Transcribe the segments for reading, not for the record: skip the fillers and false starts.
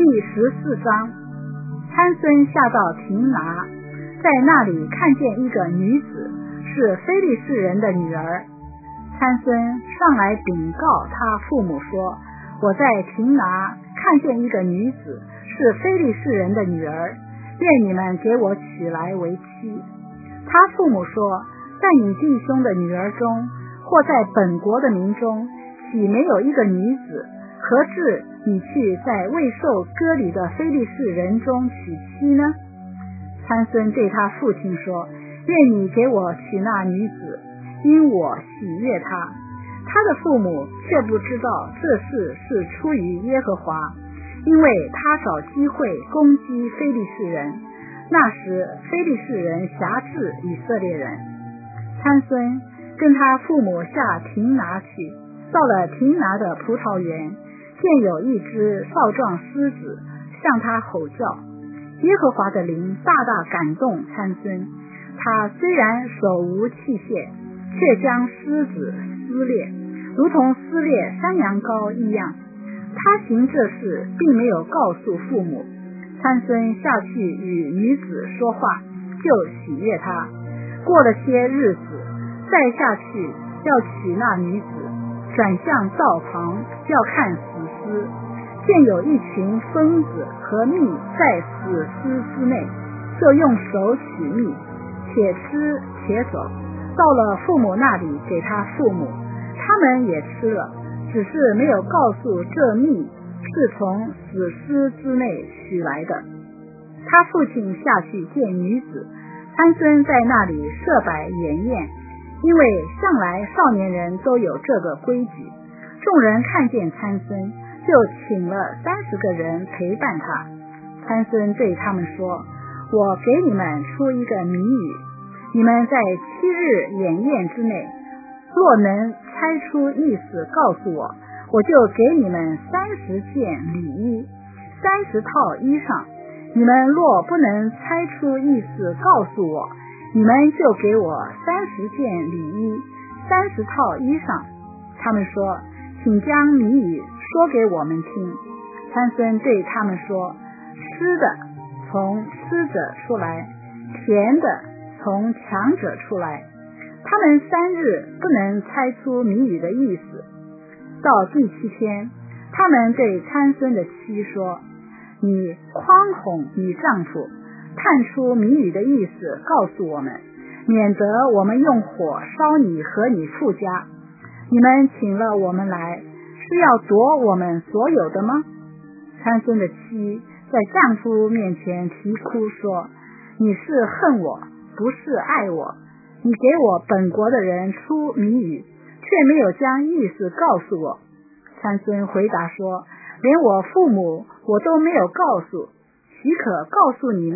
第14章，参孙下到亭拿，在那里看见一个女子，是非利士人的女儿。参孙上来禀告他父母说，我在亭拿看见一个女子，是非利士人的女儿，愿你们给我娶来为妻。他父母说，在你弟兄的女儿中，或在本国的民中，岂没有一个女子，何至你去在未受割礼的非利士人中娶妻呢？参孙对他父亲说，愿你给我娶那女子，因我喜悦她。他的父母却不知道这事是出于耶和华，因为他找机会攻击非利士人。那时非利士人辖制以色列人。参孙跟他父母下亭拿去，到了亭拿的葡萄园，见有一只少壮狮子向他吼叫。耶和华的灵大大感动参孙，他虽然手无器械，却将狮子撕裂，如同撕裂山羊羔一样。他行这事并没有告诉父母。参孙下去与女子说话，就喜悦她。过了些日子，再下去要娶那女子，转向道旁要看死尸，见有一群蜂子和蜜在死尸之内，就用手取蜜，且吃且走，到了父母那里给他父母，他们也吃了，只是没有告诉这蜜是从死尸之内取来的。他父亲下去见女子，参孙在那里设摆筵宴，因为向来少年人都有这个规矩。众人看见参孙，就请了30个人陪伴他。参孙对他们说，我给你们出一个谜语，你们在7日筵宴之内，若能猜出意思告诉我，我就给你们30件礼衣，30套衣裳。你们若不能猜出意思告诉我，你们就给我30件礼衣，30套衣裳。他们说，请将谜语说给我们听。参孙对他们说，吃的从吃者出来，甜的从强者出来。他们3日不能猜出谜语的意思。到第7天，他们对参孙的妻说，你诓哄你丈夫，探出谜语的意思告诉我们，免得我们用火烧你和你父家。你们请了我们来，是要夺我们所有的吗？参孙的妻在丈夫面前啼哭说，你是恨我，不是爱我。你给我本国的人出谜语，却没有将意思告诉我。参孙回答说，连我父母我都没有告诉，岂可告诉你呢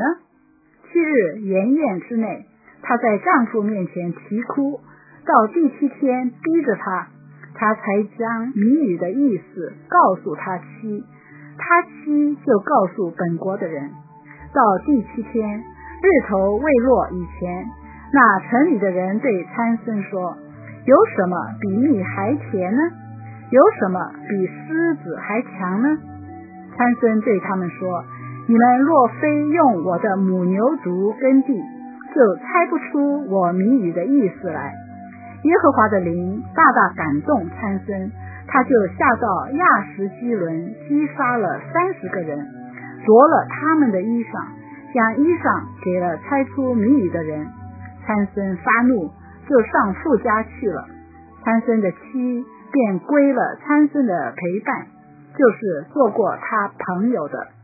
？7日筵宴之内，她在丈夫面前啼哭，到第7天逼着她才将谜语的意思告诉他妻，他妻就告诉本国的人。到第7天，日头未落以前，那城里的人对参孙说，有什么比蜜还甜呢？有什么比狮子还强呢？参孙对他们说，你们若非用我的母牛犊耕地，就猜不出我谜语的意思来。耶和华的灵大大感动参孙，他就下到亚实基伦，击杀了30个人，夺了他们的衣裳，将衣裳给了猜出谜语的人。参孙发怒，就上父家去了。参孙的妻便归了参孙的陪伴，就是做过他朋友的。